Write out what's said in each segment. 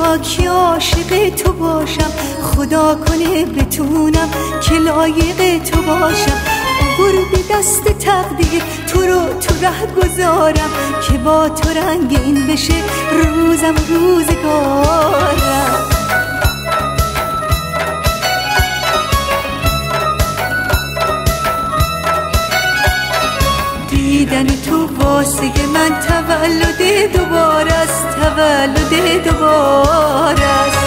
دنیا که عاشق تو باشم، خدا کنه بتونم که لایق تو باشم. عبور به دست تقدیر تو رو تو ره گذارم، که با تو رنگین بشه روزم روزگارم. دیدن تو واسه من تولد دوباره است، تولد دوباره است.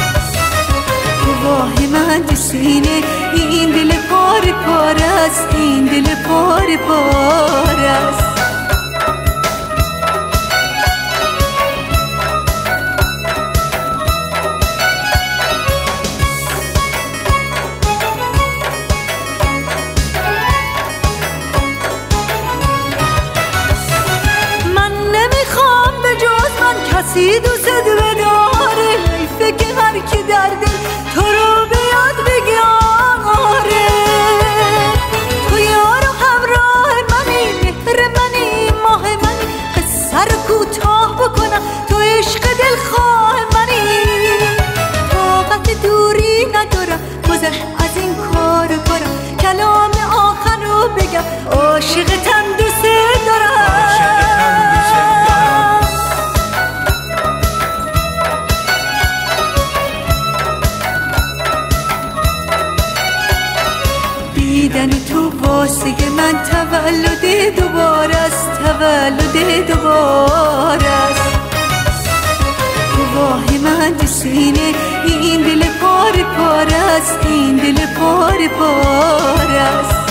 واه من سینه این دل پاره پاره است، این دل پاره پاره است. کسی دوست بداره، حیفه که هر کی در دل تو رو بیاد بگی آره. تو یار و همراه منی، مهر منی، ماه منی، قصه رو کوتاه بکنم تو عشق دلخواه منی. طاقت دوری ندارم، گذشت از این کار کنم، کلام آخر رو بگم عاشقتم دوست دارم. دیدن تو واسه من تولد دوباره است، تولد دوباره است. واه من سینه این دل پاره پاره است، این دل پاره پاره است.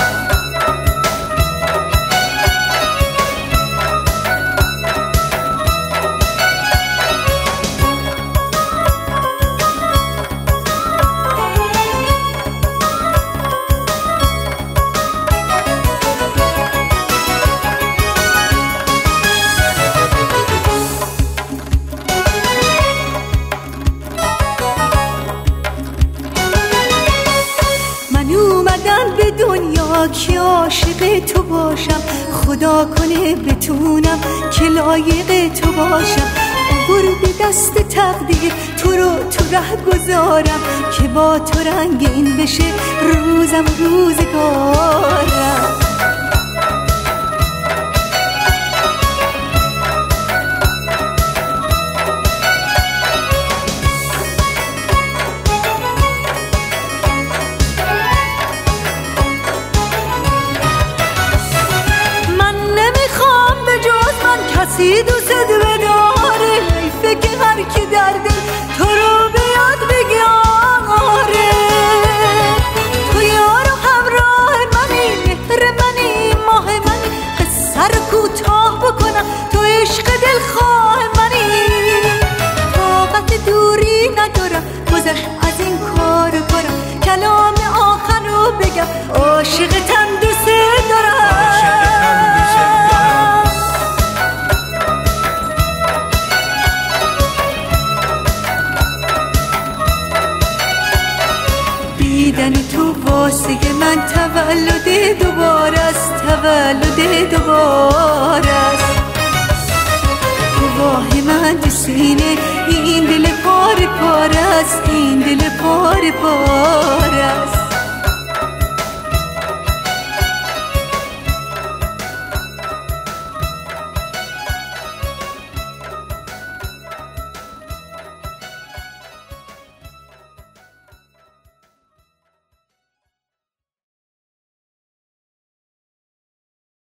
به دنیا که عاشق تو باشم، خدا کنه بتونم که لایق تو باشم. عبور به دست تقدیر تو رو تو ره گذارم، که با تو رنگین بشه روزم روزگارم. کسی دوست بداره، حیفه که هر کی در دل تو رو بیاد بگی آره. تو یار و همراه منی، مهر منی، ماه منی، قصه رو کوتاه بکنم تو عشق دلخواه منی. طاقت دوری ندارم، گذشت از این کار کنم، کلام آخر رو بگم عاشقتم دوست دارم. دیدن تو واسه من تولد دوباره است، تولد دوباره است. واه من سینه این دل پاره پاره است، این دل پاره پاره است.